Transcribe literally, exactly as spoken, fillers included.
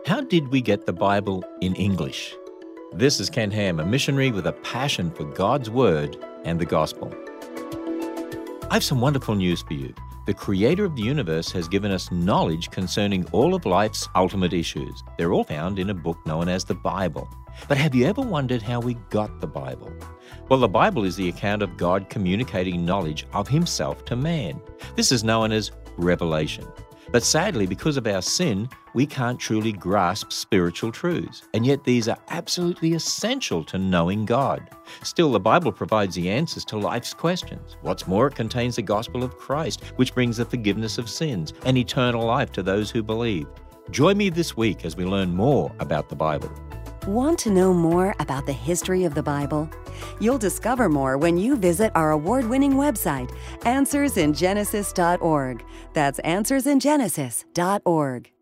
How did we get the Bible in English? This is Ken Ham, a missionary with a passion for God's Word and the Gospel. I have some wonderful news for you. The Creator of the universe has given us knowledge concerning all of life's ultimate issues. They're all found in a book known as the Bible. But have you ever wondered how we got the Bible? Well, the Bible is the account of God communicating knowledge of Himself to man. This is known as revelation. But sadly, because of our sin, we can't truly grasp spiritual truths. And yet these are absolutely essential to knowing God. Still, the Bible provides the answers to life's questions. What's more, it contains the gospel of Christ, which brings the forgiveness of sins and eternal life to those who believe. Join me this week as we learn more about the Bible. Want to know more about the history of the Bible? You'll discover more when you visit our award-winning website, answers in genesis dot org. That's answers in genesis dot org.